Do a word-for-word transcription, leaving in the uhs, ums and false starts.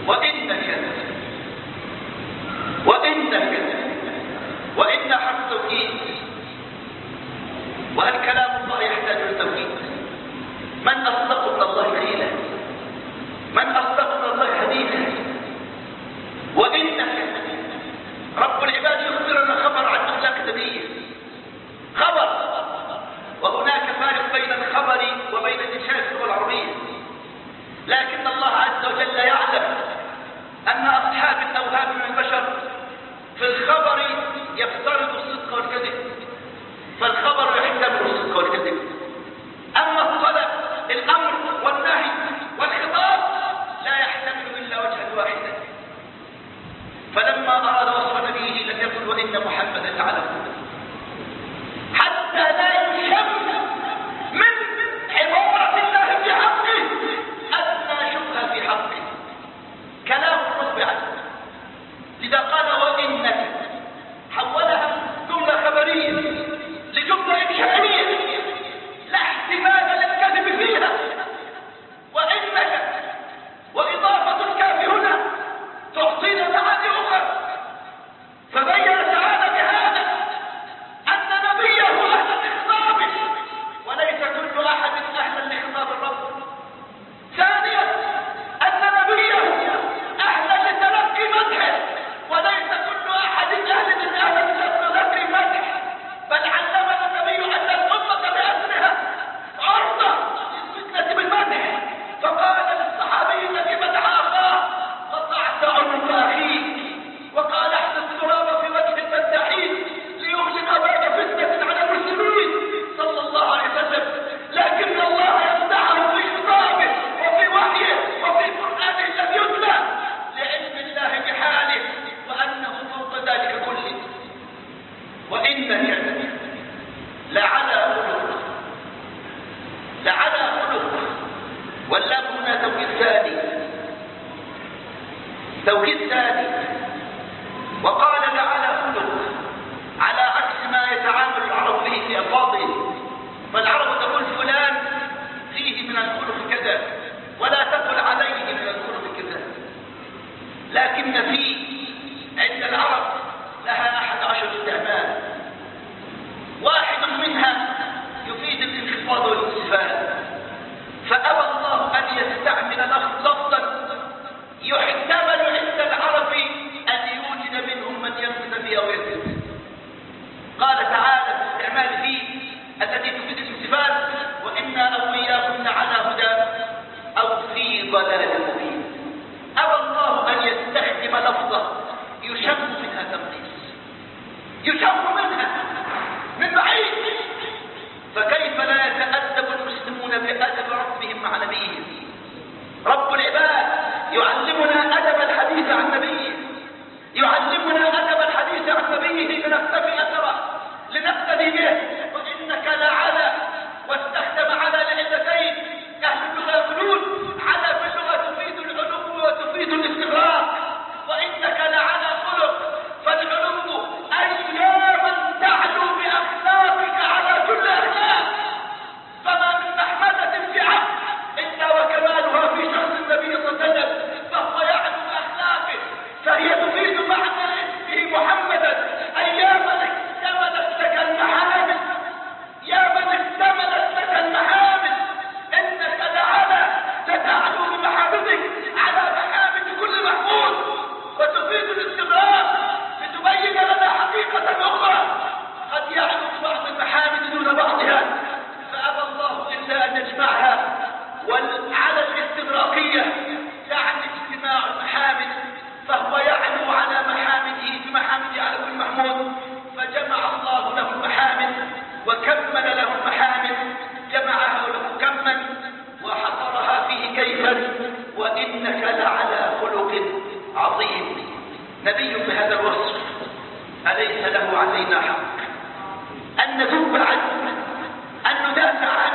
وإنك وإنك وإن حرف توكيد، وهل كلام الله يحتاج للتوكيد؟ من أصدق من الله قيلا؟ من أصدق من الله حديثا؟ وإنك رب العباد يخبرنا خبر عن أخلاق نبيه، خبر، وهناك فارق بين الخبر وبين الإنشاء في اللغة العربية، لكن الله عز وجل يعلم أن أصحاب الأوهام من البشر في الخبر يفترض الصدق والكذب، فالخبر يحتمل الصدق والكذب. أما الطلب الأمر والنهي والخطاب لا يحتمل إلا وجها واحدا. فلما أراد وصف نبيه لم يقل وإن محمدا لعلى حتى لا يشم من عبارة الله في حقه أدنى شبهة في حقه، كلام الرب عنه. لذا قال وإنك حولها جملة خبرية لجملة إنشائية لا احتمال للكذب فيها. وإنك وإضافة الكاف هنا تعطينا معاني أخرى، فبين تعالى بهذا أن نبيه أهل لخطابه وليس كل أحد أهلا لخطاب الرب. ثانيا أن نبيه أهلا لتلقي مدحه وليس كل أحد أهل أهلا لتلقي مدح، بل علمنا النبي أن الأمة بأسرها عرضة للفتنة بالمدح، فقال للصحابي الذي مدح أخاه قطعت عنق أخيك، وقال احدث التراب في وجه المداحين ليغلق باب فتنة على المسلمين صلى الله عليه وسلم. لكن الله يمدحه في خطابه وفي وحيه وفي قرآنه الذي يتلى لعلم الله بحاله وأنه فوق ذلك كله. وإنك لعلى خلق، لعلى خلق، واللام هنا توكيد ثاني، توكيد ثاني. وقال لعلى خلق على عكس ما يتعامل العرب به في ألفاظهم، فالعرب تقول فلان فيه من الخلق كذا ولا تقل عليه من الخلق كذا، لكن فيه عند العرب لها أحد عشر استعمال، واحد منها يفيد الانخفاض والاستفهام، فأبى الله أن يستعمل لفظا يحتمل عند العرب أن يوجد منهم من ينفذ فيها ويكذب. قال تعالى في استعمال فيه التي تفيد الانتفاذ وإنا أو إياكم على هدى أو في ضلال مبين. أبى الله أن يستخدم لفظة يشم منها تنقيص، يشم منها من بعيد، فكيف لا يتأدب المسلمون بأدب ربهم مع نبيهم؟ رب العباد يعلمنا أدب الحديث عن نبيه، يعلمنا أدب الحديث عن نبيه لنقتفي أثره لنقتدي به. وإنك لعلى، واستخدم على لعلتين. أهل اللغة يقولون على في اللغة تفيد العلو وتفيد الاستغراق، وإنك لعلى خلق، فالعلو أي يا من تعلو بأخلاقك على كل أخلاق، فما من محمدة في عبد إلا وكمالها في شخص النبي صلى الله عليه وسلم، فهو يعلو بأخلاقه، فهي تفيد معنى اسمه محمدا أي يا من اكتملت لك المحامد، يا من اكتملت لك المحامد، إنك لعلى تتعلو بمحامدك على محامد كل محمود، وتفيد الاستمرار لتبين لنا حقيقة أخرى قد يعلو بعض المحامد دون بعضها، فأبى الله إلا أن يجمعها وعلى الاستدراكية، يعني اجتماع المحامد، فهو يعلو على محامده بمحامده على كل محمود، فجمع الله له المحامد وكمل له المحامد، جمعها له كما وحصرها فيه كيفا. وإنك لعلى خلق عظيم. نبي بهذا الوصف أليس له علينا حق أن نذوب عنه، أن ندافع عنه،